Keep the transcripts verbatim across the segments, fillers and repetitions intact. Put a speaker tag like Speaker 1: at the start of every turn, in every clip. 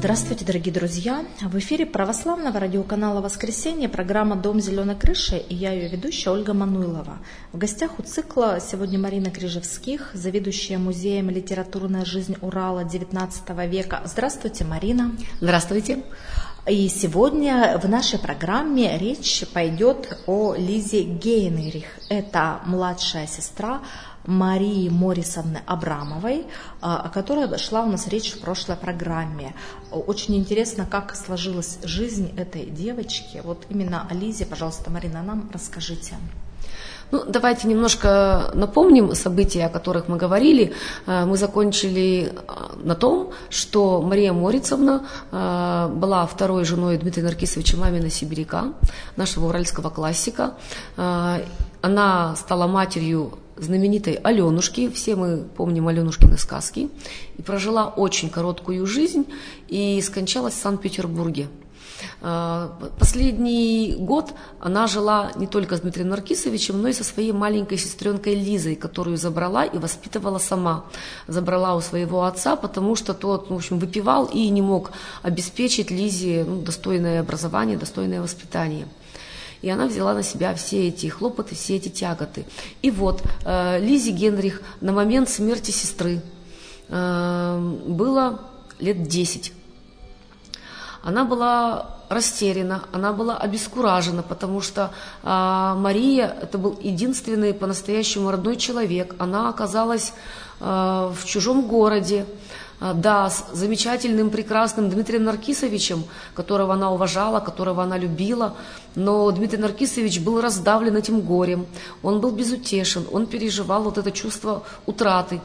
Speaker 1: Здравствуйте, дорогие друзья! В эфире православного радиоканала «Воскресенье» программа «Дом зеленой крыши» и я, ее ведущая, Ольга Мануйлова. В гостях у цикла сегодня Марина Крижевских, заведующая музеем «Литературная жизнь Урала девятнадцатого века». Здравствуйте, Марина!
Speaker 2: Здравствуйте!
Speaker 1: И сегодня в нашей программе речь пойдет о Лизе Гейнрих. Это младшая сестра Марии Морисовны Абрамовой, о которой шла у нас речь в прошлой программе. Очень интересно, как сложилась жизнь этой девочки. Вот именно о Лизе, пожалуйста, Марина, нам расскажите.
Speaker 2: Ну, давайте немножко напомним события, о которых мы говорили. Мы закончили на том, что Мария Морицовна была второй женой Дмитрия Наркисовича Мамина-Сибиряка, нашего уральского классика. Она стала матерью знаменитой Аленушки, все мы помним Аленушкины сказки, и прожила очень короткую жизнь и скончалась в Санкт-Петербурге. Последний год она жила не только с Дмитрием Наркисовичем, но и со своей маленькой сестренкой Лизой, которую забрала и воспитывала сама. Забрала у своего отца, потому что тот, в общем, выпивал и не мог обеспечить Лизе ну, достойное образование, достойное воспитание. И она взяла на себя все эти хлопоты, все эти тяготы. И вот э, Лизе Генрих на момент смерти сестры э, было лет десять. Она была растеряна, она была обескуражена, потому что э, Мария – это был единственный по-настоящему родной человек. Она оказалась э, в чужом городе. Да, с замечательным, прекрасным Дмитрием Наркисовичем, которого она уважала, которого она любила, но Дмитрий Наркисович был раздавлен этим горем, он был безутешен, он переживал вот это чувство утраты,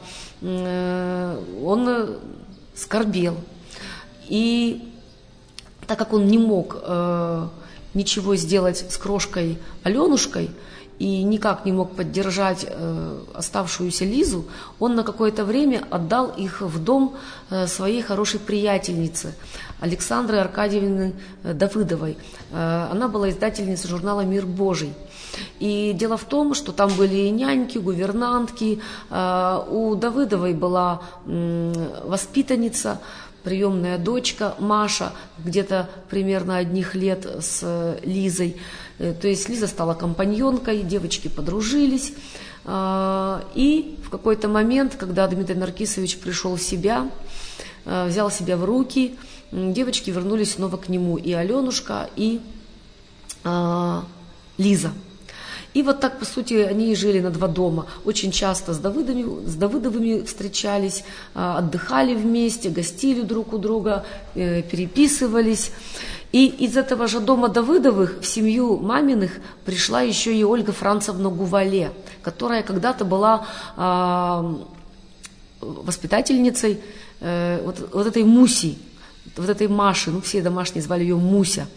Speaker 2: он скорбел. И так как он не мог ничего сделать с крошкой Аленушкой, и никак не мог поддержать э, оставшуюся Лизу, он на какое-то время отдал их в дом э, своей хорошей приятельницы Александры Аркадьевны Давыдовой. Э, она была издательницей журнала «Мир Божий». И дело в том, что там были и няньки, гувернантки. Э, у Давыдовой была э, воспитанница, приемная дочка Маша, где-то примерно одних лет с Лизой. То есть Лиза стала компаньонкой, девочки подружились. И в какой-то момент, когда Дмитрий Наркисович пришел в себя, взял себя в руки, девочки вернулись снова к нему, и Аленушка, и Лиза. И вот так, по сути, они и жили на два дома. Очень часто с Давыдовыми, с Давыдовыми встречались, отдыхали вместе, гостили друг у друга, переписывались. И из этого же дома Давыдовых в семью Маминых пришла еще и Ольга Францевна Гувале, которая когда-то была э, воспитательницей э, вот, вот этой Муси, вот этой Маши, ну все домашние звали ее Муся,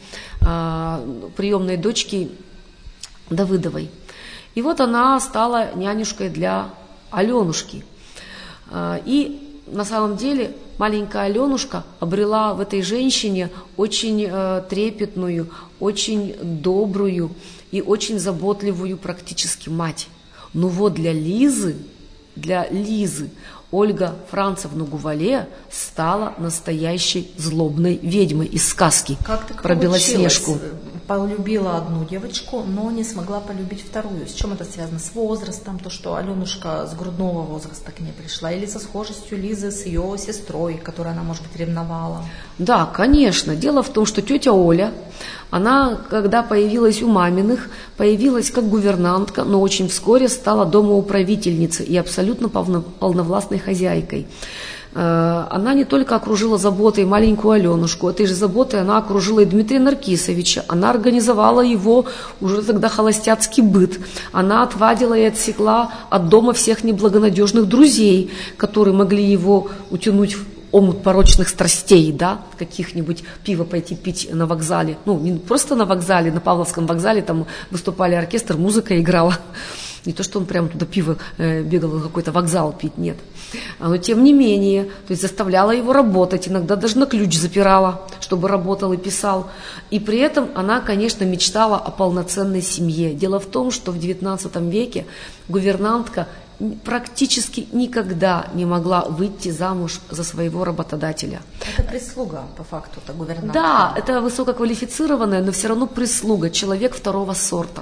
Speaker 2: э, приемной дочки Давыдовой. И вот она стала нянюшкой для Аленушки. Э, и на самом деле маленькая Аленушка обрела в этой женщине очень э, трепетную, очень добрую и очень заботливую практически мать. Но вот для Лизы, для Лизы Ольга Францевна Гувале стала настоящей злобной ведьмой из сказки
Speaker 1: как так
Speaker 2: про Белоснежку.
Speaker 1: Полюбила одну девочку, но не смогла полюбить вторую. С чем это связано? С возрастом, то, что Аленушка с грудного возраста к ней пришла, или со схожестью Лизы с ее сестрой, которой она, может быть, ревновала?
Speaker 2: Да, конечно. Дело в том, что тетя Оля, она, когда появилась у Маминых, появилась как гувернантка, но очень вскоре стала домоуправительницей и абсолютно полновластной хозяйкой. Она не только окружила заботой маленькую Аленушку, этой же заботой она окружила и Дмитрия Наркисовича. Она организовала его уже тогда холостяцкий быт. Она отвадила и отсекла от дома всех неблагонадежных друзей, которые могли его утянуть в омут порочных страстей, да, каких-нибудь пиво пойти пить на вокзале. Ну, не просто на вокзале, на Павловском вокзале, там выступали оркестр, музыка играла. Не то, что он прямо туда пиво э, бегал на какой-то вокзал пить, нет. Но тем не менее, то есть заставляла его работать, иногда даже на ключ запирала, чтобы работал и писал. И при этом она, конечно, мечтала о полноценной семье. Дело в том, что в девятнадцатом веке гувернантка практически никогда не могла выйти замуж за своего работодателя.
Speaker 1: Это прислуга, по факту-то, гувернантка.
Speaker 2: Да, это высококвалифицированная, но все равно прислуга, человек второго сорта.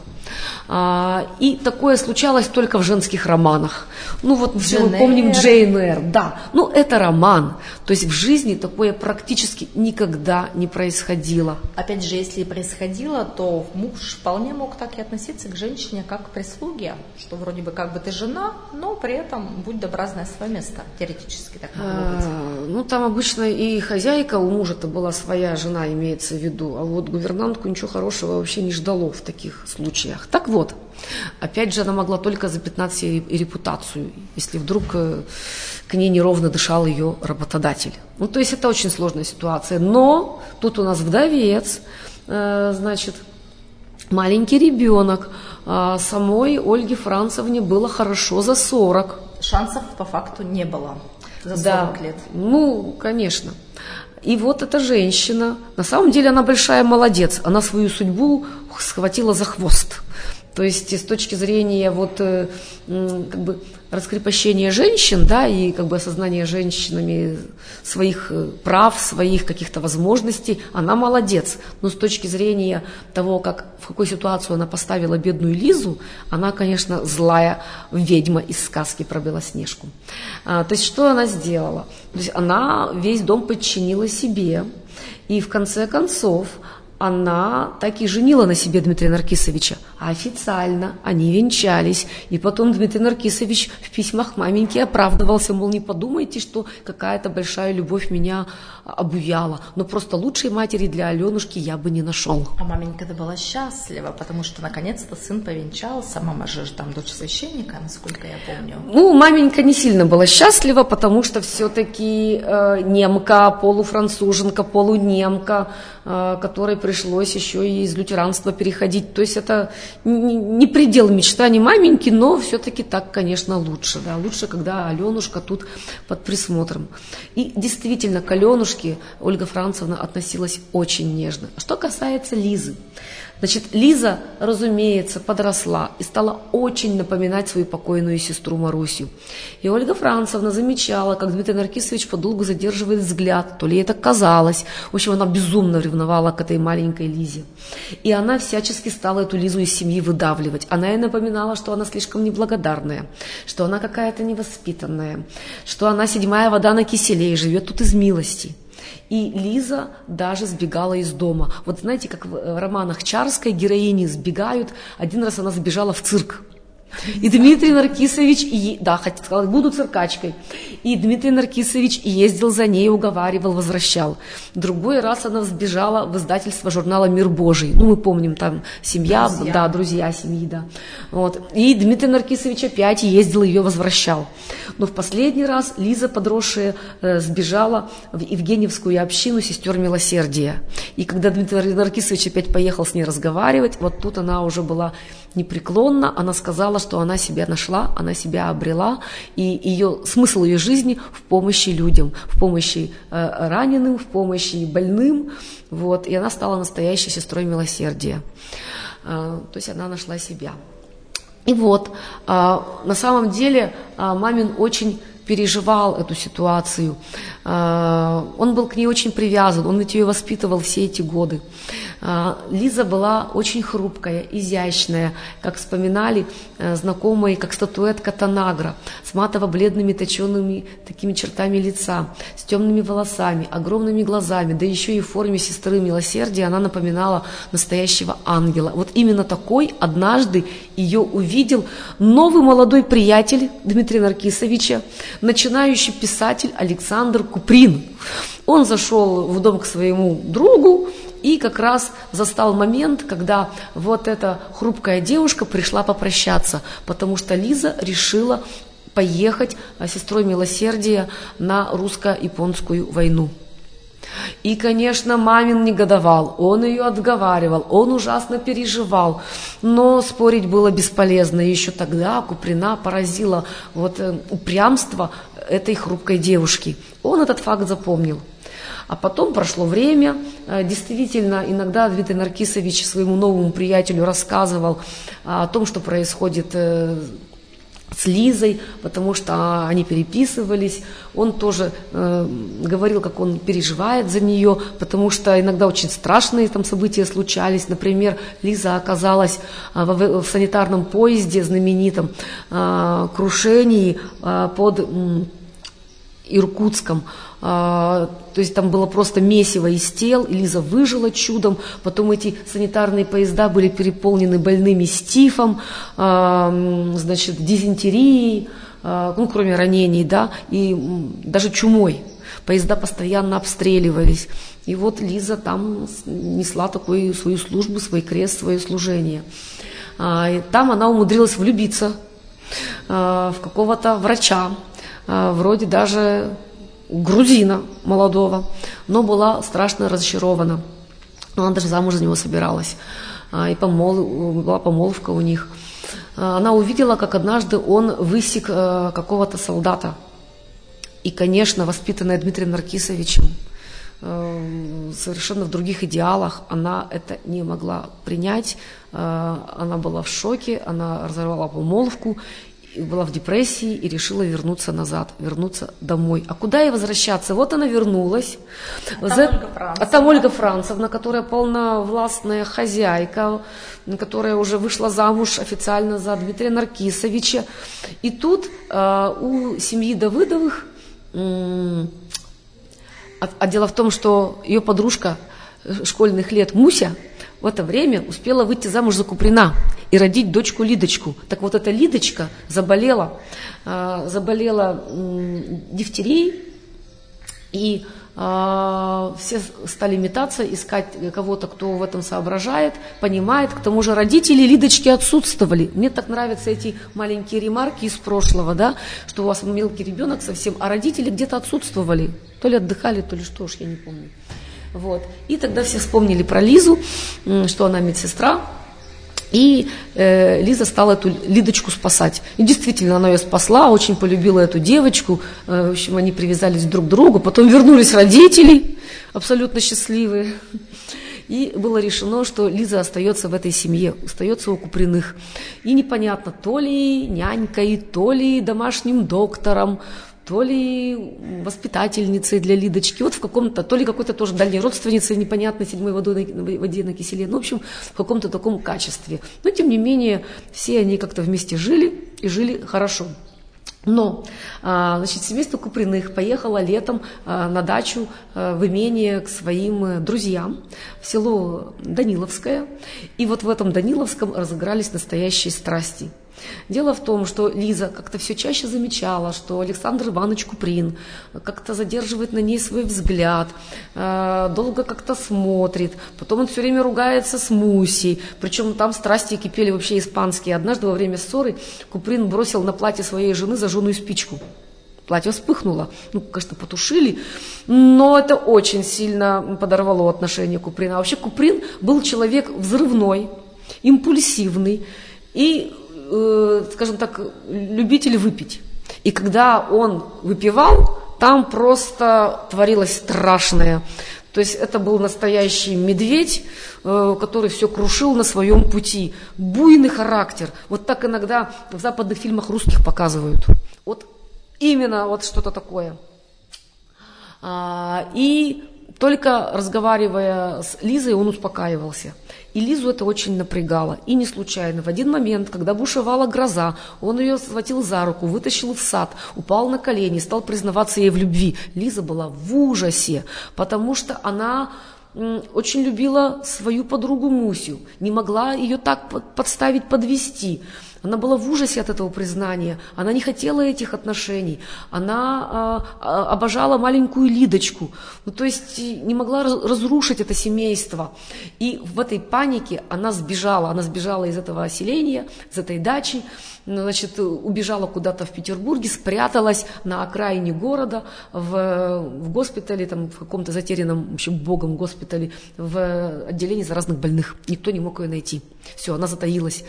Speaker 2: А, и такое случалось только в женских романах. Ну вот все мы помним Джейн Эйр, да. Ну это роман, то есть в жизни такое практически никогда не происходило.
Speaker 1: Опять же, если и происходило, то муж вполне мог так и относиться к женщине, как к прислуге, что вроде бы как бы ты жена, но при этом будь добра, знай свое место. Теоретически так могло быть.
Speaker 2: А, ну там обычно и хозяйка у мужа-то была своя жена, имеется в виду, а вот гувернантку ничего хорошего вообще не ждало в таких случаях. Так вот, опять же, она могла только запятнать себе репутацию, если вдруг к ней неровно дышал ее работодатель. Ну, то есть это очень сложная ситуация. Но тут у нас вдовец, значит, маленький ребенок. А самой Ольге Францевне было хорошо за сорок.
Speaker 1: Шансов по факту не было за сорок
Speaker 2: да,
Speaker 1: лет.
Speaker 2: Ну, конечно. И вот эта женщина, на самом деле она большая молодец, она свою судьбу схватила за хвост. То есть с точки зрения вот, как бы, раскрепощения женщин, да, и как бы осознания женщинами своих прав, своих каких-то возможностей, она молодец. Но с точки зрения того, как, в какую ситуацию она поставила бедную Лизу, она, конечно, злая ведьма из сказки про Белоснежку. А, то есть что она сделала? То есть она весь дом подчинила себе, и в конце концов она так и женила на себе Дмитрия Наркисовича. А официально они венчались. И потом Дмитрий Наркисович в письмах маменьке оправдывался, мол, не подумайте, что какая-то большая любовь меня обуяла. Но просто лучшей матери для Аленушки я бы не нашел.
Speaker 1: А маменька-то была счастлива, потому что наконец-то сын повенчался. Мама же там дочь священника, насколько я помню.
Speaker 2: Ну, маменька не сильно была счастлива, потому что все-таки э, немка, полуфранцуженка, полунемка, э, которой пришлось еще и из лютеранства переходить. То есть это не предел мечтаний маменьки, но все-таки так, конечно, лучше. Да? Лучше, когда Аленушка тут под присмотром. И действительно, к Аленушке Ольга Францевна относилась очень нежно. Что касается Лизы. Значит, Лиза, разумеется, подросла и стала очень напоминать свою покойную сестру Марусю. И Ольга Францевна замечала, как Дмитрий Наркисович подолгу задерживает взгляд, то ли это казалось. В общем, она безумно ревновала к этой маленькой Лизе. И она всячески стала эту Лизу из семьи выдавливать. Она ей напоминала, что она слишком неблагодарная, что она какая-то невоспитанная, что она седьмая вода на киселе и живет тут из милости. И Лиза даже сбегала из дома. Вот знаете, как в романах Чарской героини сбегают. Один раз она сбежала в цирк. И Дмитрий Наркисович, и, да, сказал, буду циркачкой. И Дмитрий Наркисович ездил за ней, уговаривал, возвращал. Другой раз она сбежала в издательство журнала «Мир Божий». Ну, мы помним, там семья, друзья. да, друзья семьи, да. Вот. И Дмитрий Наркисович опять ездил, ее возвращал. Но в последний раз Лиза, подросшая, э, сбежала в Евгеньевскую общину сестер милосердия. И когда Дмитрий Наркисович опять поехал с ней разговаривать, вот тут она уже была непреклонна, она сказала, что она себя нашла, она себя обрела, и ее, смысл ее жизни в помощи людям, в помощи э, раненым, в помощи больным, вот, и она стала настоящей сестрой милосердия, э, то есть она нашла себя. И вот, э, на самом деле э, мамин очень переживал эту ситуацию, э, он был к ней очень привязан, он ведь ее воспитывал все эти годы. Лиза была очень хрупкая, изящная, как вспоминали знакомые, как статуэтка Танагра, с матово-бледными точеными такими чертами лица, с темными волосами, огромными глазами, да еще и в форме сестры милосердия она напоминала настоящего ангела. Вот именно такой однажды ее увидел новый молодой приятель Дмитрия Наркисовича, начинающий писатель Александр Куприн. Он зашел в дом к своему другу, и как раз застал момент, когда вот эта хрупкая девушка пришла попрощаться, потому что Лиза решила поехать с сестрой милосердия на русско-японскую войну. И, конечно, мамин негодовал, он ее отговаривал, он ужасно переживал, но спорить было бесполезно. И еще тогда Куприна поразило вот упрямство этой хрупкой девушки. Он этот факт запомнил. А потом прошло время, действительно, иногда Дмитрий Наркисович своему новому приятелю рассказывал о том, что происходит с Лизой, потому что они переписывались. Он тоже э, говорил, как он переживает за нее, потому что иногда очень страшные там события случались. Например, Лиза оказалась э, в, в санитарном поезде знаменитом э, крушении э, под э, Иркутском. А, то есть там было просто месиво из тел, и Лиза выжила чудом. Потом эти санитарные поезда были переполнены больными с тифом, а, значит, дизентерией, а, ну, кроме ранений, да, и даже чумой. Поезда постоянно обстреливались. И вот Лиза там несла такую свою службу, свой крест, свое служение. А, и там она умудрилась влюбиться а, в какого-то врача, а, вроде даже грузина молодого, но была страшно разочарована. Она даже замуж за него собиралась. И помол... была помолвка у них. Она увидела, как однажды он высек какого-то солдата. И, конечно, воспитанная Дмитрием Наркисовичем, совершенно в других идеалах, она это не могла принять. Она была в шоке, она разорвала помолвку, была в депрессии и решила вернуться назад, вернуться домой. А куда ей возвращаться? Вот она вернулась.
Speaker 1: А там, Ольга Францевна.
Speaker 2: А там Ольга Францевна, которая полновластная хозяйка, которая уже вышла замуж официально за Дмитрия Наркисовича. И тут э, у семьи Давыдовых, э, а, а дело в том, что ее подружка школьных лет Муся в это время успела выйти замуж за Куприна и родить дочку Лидочку. Так вот эта Лидочка заболела, э, заболела э, дифтерией, и э, все стали метаться, искать кого-то, кто в этом соображает, понимает. К тому же родители Лидочки отсутствовали. Мне так нравятся эти маленькие ремарки из прошлого, да, что у вас мелкий ребенок совсем, а родители где-то отсутствовали. То ли отдыхали, то ли что уж, я не помню. Вот. И тогда все вспомнили про Лизу, что она медсестра, и э, Лиза стала эту Лидочку спасать. И действительно, она ее спасла, очень полюбила эту девочку, э, в общем, они привязались друг к другу, потом вернулись родители, абсолютно счастливые, и было решено, что Лиза остается в этой семье, остается у Куприных. И непонятно, то ли нянькой, то ли домашним доктором, то ли воспитательницей для Лидочки, вот в каком-то, то ли какой-то тоже дальней родственницей непонятной седьмой водой на, воде на киселе, ну, в общем, в каком-то таком качестве. Но, тем не менее, все они как-то вместе жили и жили хорошо. Но, значит, семейство Куприных поехало летом на дачу в имение к своим друзьям в село Даниловское, и вот в этом Даниловском разыгрались настоящие страсти. Дело в том, что Лиза как-то все чаще замечала, что Александр Иванович Куприн как-то задерживает на ней свой взгляд, долго как-то смотрит, потом он все время ругается с Мусей, причем там страсти кипели вообще испанские. Однажды во время ссоры Куприн бросил на платье своей жены зажженную спичку. Платье вспыхнуло, ну, конечно, потушили, но это очень сильно подорвало отношения Куприна. А вообще Куприн был человек взрывной, импульсивный и, скажем так, любитель выпить. И когда он выпивал, там просто творилось страшное. То есть это был настоящий медведь, который все крушил на своем пути. Буйный характер. Вот так иногда в западных фильмах русских показывают. Вот именно вот что-то такое. И только разговаривая с Лизой, он успокаивался. И Лизу это очень напрягало. И не случайно. В один момент, когда бушевала гроза, он ее схватил за руку, вытащил в сад, упал на колени, стал признаваться ей в любви. Лиза была в ужасе, потому что она очень любила свою подругу Мусю, не могла ее так подставить, подвести. Она была в ужасе от этого признания, она не хотела этих отношений, она э, обожала маленькую Лидочку, ну, то есть не могла разрушить это семейство. И в этой панике она сбежала, она сбежала из этого селения, из этой дачи, значит, убежала куда-то в Петербурге, спряталась на окраине города, в, в госпитале, там, в каком-то затерянном, в общем, богом госпитале, в отделении заразных больных. Никто не мог ее найти. Все, она затаилась.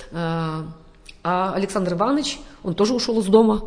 Speaker 2: А Александр Иванович, он тоже ушел из дома,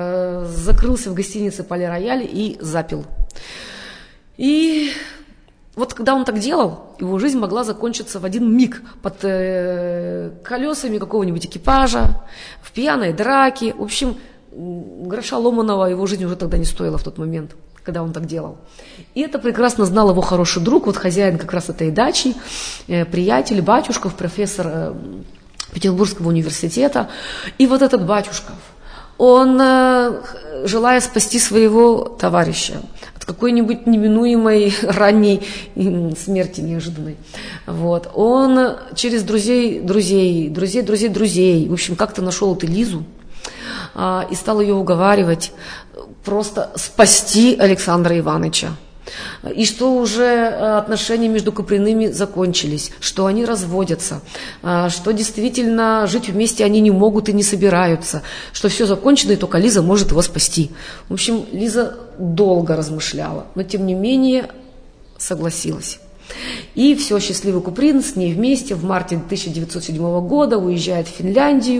Speaker 2: закрылся в гостинице «Пале Рояль» и запил. И вот когда он так делал, его жизнь могла закончиться в один миг под э, колесами какого-нибудь экипажа, в пьяной драке. В общем, гроша ломаного его жизнь уже тогда не стоила в тот момент, когда он так делал. И это прекрасно знал его хороший друг, вот хозяин как раз этой дачи, э, приятель Батюшков, профессор э, Петербургского университета. И вот этот Батюшков, он, э, желая спасти своего товарища от какой-нибудь неминуемой ранней смерти неожиданной, вот, он через друзей, друзей, друзей, друзей, друзей, в общем, как-то нашел эту Лизу э, и стал ее уговаривать просто спасти Александра Ивановича. И что уже отношения между Куприными закончились, что они разводятся, что действительно жить вместе они не могут и не собираются, что все закончено, и только Лиза может его спасти. В общем, Лиза долго размышляла, но тем не менее согласилась. И все, счастливый Куприн с ней вместе в марте тысяча девятьсот седьмого года уезжает в Финляндию.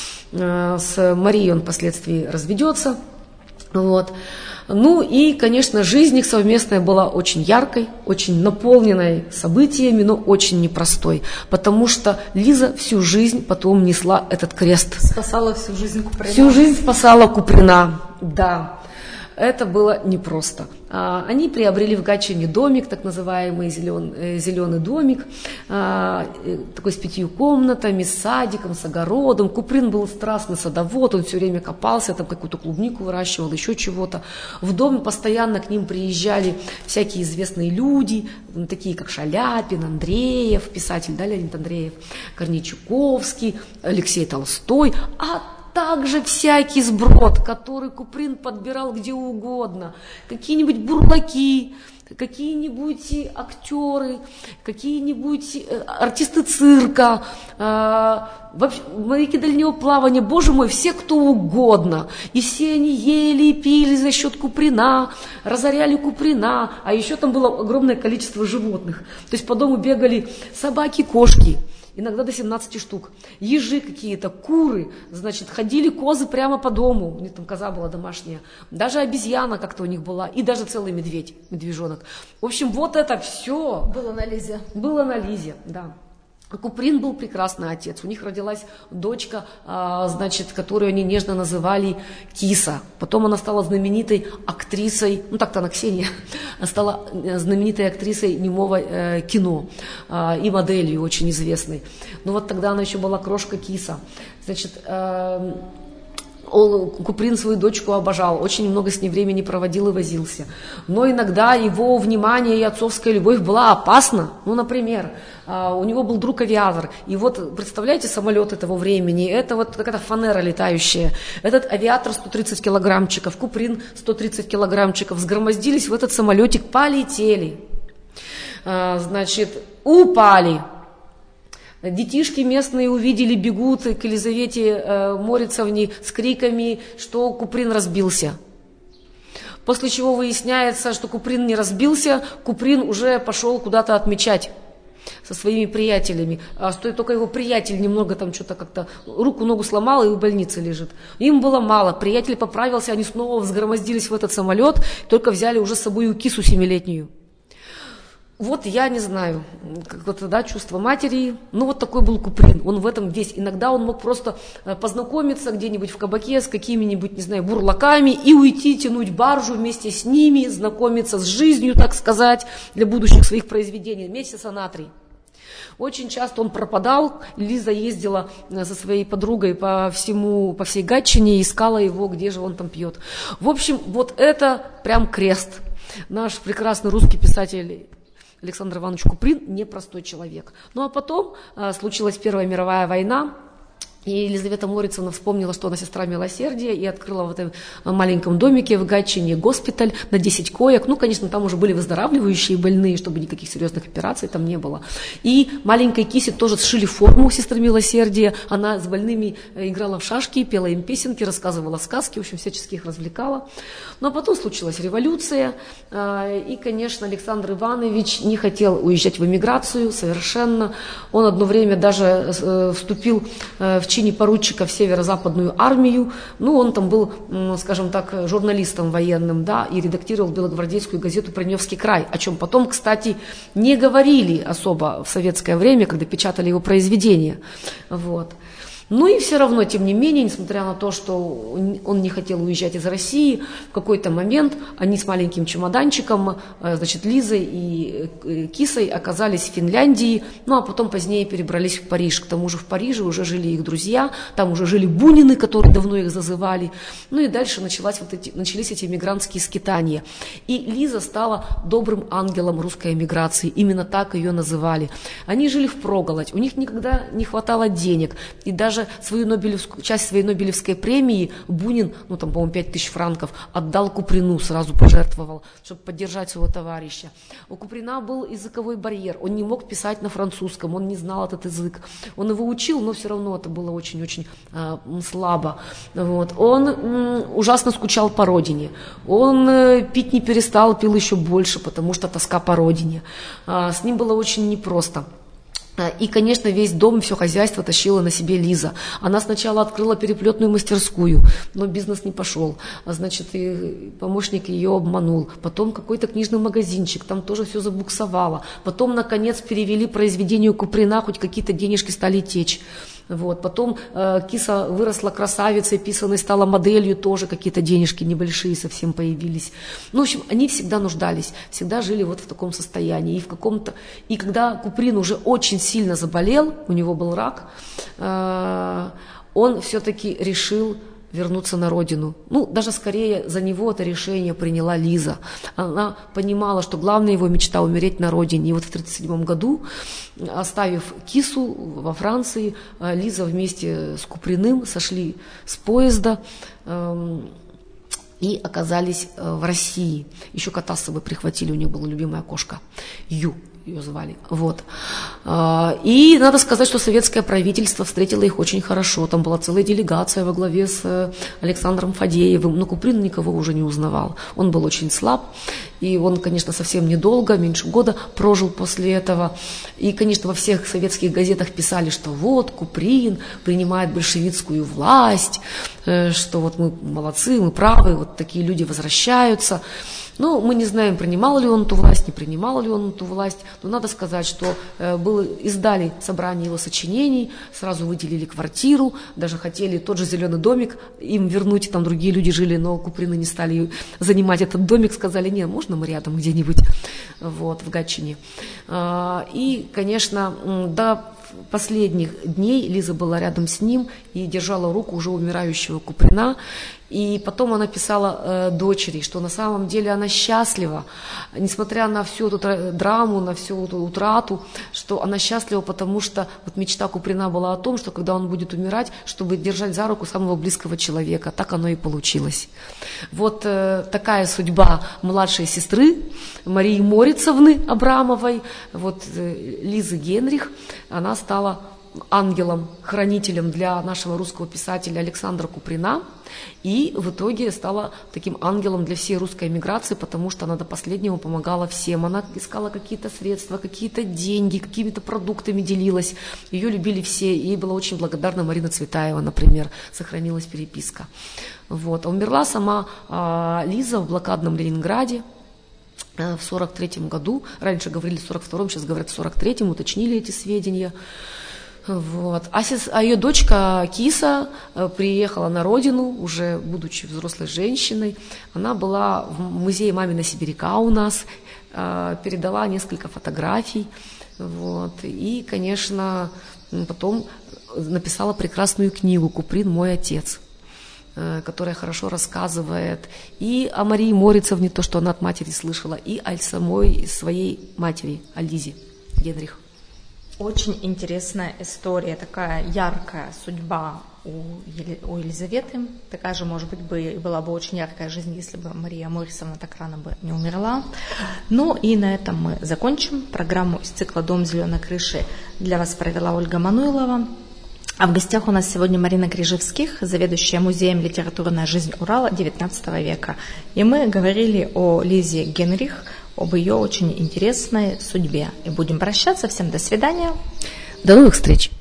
Speaker 2: С Марией он впоследствии разведется. Вот. Ну и, конечно, жизнь их совместная была очень яркой, очень наполненной событиями, но очень непростой, потому что Лиза всю жизнь потом несла этот крест.
Speaker 1: Спасала всю жизнь Куприна.
Speaker 2: Всю жизнь спасала Куприна, да. Это было непросто. Они приобрели в Гатчине домик, так называемый зеленый, зеленый домик, такой с пятью комнатами, с садиком, с огородом. Куприн был страстный садовод, он все время копался, там какую-то клубнику выращивал, еще чего-то. В дом постоянно к ним приезжали всякие известные люди, такие как Шаляпин, Андреев, писатель, да, Леонид Андреев, Корней Чуковский, Алексей Толстой, а также всякий сброд, который Куприн подбирал где угодно. Какие-нибудь бурлаки, какие-нибудь актеры, какие-нибудь артисты цирка, моряки дальнего плавания, боже мой, все кто угодно. И все они ели и пили за счет Куприна, разоряли Куприна, а еще там было огромное количество животных. То есть по дому бегали собаки, кошки. Иногда до семнадцати штук. Ежи какие-то, куры, значит, ходили козы прямо по дому. У них там коза была домашняя. Даже обезьяна как-то у них была. И даже целый медведь, медвежонок. В общем, вот это все.
Speaker 1: Было на Лизе.
Speaker 2: Было на Лизе, да. Куприн был прекрасный отец. У них родилась дочка, значит, которую они нежно называли Киса. Потом она стала знаменитой актрисой, ну так-то она Ксения, стала знаменитой актрисой немого э, кино э, и моделью очень известной. Но вот тогда она еще была крошка Киса. Значит, э, Он, Куприн свою дочку обожал, очень много с ней времени проводил и возился. Но иногда его внимание и отцовская любовь была опасна. Ну, например, у него был друг-авиатор. И вот, представляете, самолеты того времени, это вот какая-то фанера летающая. Этот авиатор сто тридцать килограммчиков, Куприн сто тридцать килограммчиков, сгромоздились в этот самолетик, полетели. Значит, упали. Детишки местные увидели, бегут к Елизавете э, Морицовне с криками, что Куприн разбился. После чего выясняется, что Куприн не разбился, Куприн уже пошел куда-то отмечать со своими приятелями. А стоит только его приятель немного там что-то как-то руку-ногу сломал и в больнице лежит. Им было мало. Приятель поправился, они снова взгромоздились в этот самолет, только взяли уже с собой Кису семилетнюю. Вот я не знаю, как-то, да, чувство матери, ну вот такой был Куприн, он в этом весь. Иногда он мог просто познакомиться где-нибудь в кабаке с какими-нибудь, не знаю, бурлаками и уйти, тянуть баржу вместе с ними, знакомиться с жизнью, так сказать, для будущих своих произведений, вместе с Анатрий. Очень часто он пропадал, Лиза ездила со своей подругой по всему, по всей Гатчине и искала его, где же он там пьет. В общем, вот это прям крест. Наш прекрасный русский писатель Александр Иванович Куприн непростой человек. Ну а потом э, случилась Первая мировая война, и Елизавета Морицовна вспомнила, что она сестра милосердия, и открыла в этом маленьком домике в Гатчине госпиталь на десять коек. Ну, конечно, там уже были выздоравливающие больные, чтобы никаких серьезных операций там не было. И маленькой Кисе тоже сшили форму сестры милосердия. Она с больными играла в шашки, пела им песенки, рассказывала сказки, в общем, всячески их развлекала. Но потом случилась революция, и, конечно, Александр Иванович не хотел уезжать в эмиграцию совершенно. Он одно время даже вступил в чине поручика в северо-западную армию. Ну, он там был, скажем так, журналистом военным, да, и редактировал белогвардейскую газету «Приневский край», о чем потом, кстати, не говорили особо в советское время, когда печатали его произведения. Вот. Ну и все равно, тем не менее, несмотря на то, что он не хотел уезжать из России, в какой-то момент они с маленьким чемоданчиком, значит, Лизой и Кисой оказались в Финляндии, ну а потом позднее перебрались в Париж. К тому же в Париже уже жили их друзья, там уже жили Бунины, которые давно их зазывали. Ну и дальше началась вот эти, начались эти мигрантские скитания. И Лиза стала добрым ангелом русской эмиграции, именно так ее называли. Они жили впроголодь, у них никогда не хватало денег, и даже Даже свою Нобелевскую, часть своей Нобелевской премии Бунин, ну там, по-моему, пять тысяч франков, отдал Куприну, сразу пожертвовал, чтобы поддержать своего товарища. У Куприна был языковой барьер, он не мог писать на французском, он не знал этот язык. Он его учил, но все равно это было очень-очень э, слабо. Вот. Он м, ужасно скучал по родине, он э, пить не перестал, пил еще больше, потому что тоска по родине. Э, с ним было очень непросто. И, конечно, весь дом, все хозяйство тащила на себе Лиза. Она сначала открыла переплетную мастерскую, но бизнес не пошел. Значит, и помощник ее обманул. Потом какой-то книжный магазинчик, там тоже все забуксовало. Потом, наконец, перевели произведение Куприна, хоть какие-то денежки стали течь. Вот. Потом э, Киса выросла красавицей, писаной стала моделью, тоже какие-то денежки небольшие совсем появились. Ну, в общем, они всегда нуждались, всегда жили вот в таком состоянии. И, в каком-то... и когда Куприн уже очень сильно заболел, у него был рак, э, он все-таки решил вернуться на родину. Ну, даже скорее за него это решение приняла Лиза. Она понимала, что главная его мечта — умереть на родине. И вот в тысяча девятьсот тридцать седьмом году, оставив Кису во Франции, Лиза вместе с Куприным сошли с поезда э, и оказались в России. Еще кота с собой прихватили, у них была любимая кошка Ю. Ее звали. Вот. И надо сказать, что советское правительство встретило их очень хорошо. Там была целая делегация во главе с Александром Фадеевым. Но Куприн никого уже не узнавал. Он был очень слаб. И он, конечно, совсем недолго, меньше года прожил после этого. И, конечно, во всех советских газетах писали, что вот Куприн принимает большевистскую власть, что вот мы молодцы, мы правы, вот такие люди возвращаются. Ну, мы не знаем, принимал ли он эту власть, не принимал ли он эту власть, но надо сказать, что э, было, издали собрание его сочинений, сразу выделили квартиру, даже хотели тот же «Зеленый домик» им вернуть, там другие люди жили, но Куприны не стали занимать этот домик, сказали: нет, можно мы рядом где-нибудь, вот, в Гатчине. А, и, конечно, до последних дней Лиза была рядом с ним и держала руку уже умирающего Куприна. И потом она писала э, дочери, что на самом деле она счастлива, несмотря на всю эту драму, на всю эту утрату, что она счастлива, потому что вот мечта Куприна была о том, что когда он будет умирать, чтобы держать за руку самого близкого человека. Так оно и получилось. Вот э, такая судьба младшей сестры Марии Морицовны Абрамовой, вот э, Лизы Генрих. Она стала ангелом, хранителем для нашего русского писателя Александра Куприна, и в итоге стала таким ангелом для всей русской эмиграции, потому что она до последнего помогала всем. Она искала какие-то средства, какие-то деньги, какими-то продуктами делилась. Ее любили все, и ей была очень благодарна Марина Цветаева, например, сохранилась переписка. Вот. А умерла сама а, Лиза в блокадном Ленинграде в сорок третьем году. Раньше говорили в сорок втором, сейчас говорят в сорок третьем, уточнили эти сведения. Вот. А, сес, а ее дочка Киса э, приехала на родину, уже будучи взрослой женщиной. Она была в музее «Мамина сибиряка» у нас, э, передала несколько фотографий. Вот. И, конечно, потом написала прекрасную книгу «Куприн. Мой отец», э, которая хорошо рассказывает и о Марии Морицовне, то, что она от матери слышала, и о самой своей матери, о Лизе Генрих.
Speaker 1: Очень интересная история, такая яркая судьба у, Ели, у Елизаветы. Такая же, может быть, бы, была бы очень яркая жизнь, если бы Мария Морисовна так рано бы не умерла. Ну и на этом мы закончим программу из цикла «Дом зеленой крыши». Для вас провела Ольга Мануйлова. А в гостях у нас сегодня Марина Крижевских, заведующая музеем «Литературная жизнь Урала» девятнадцатого века. И мы говорили о Лизе Генрих, об ее очень интересной судьбе. И будем прощаться. Всем до свидания.
Speaker 2: До новых встреч.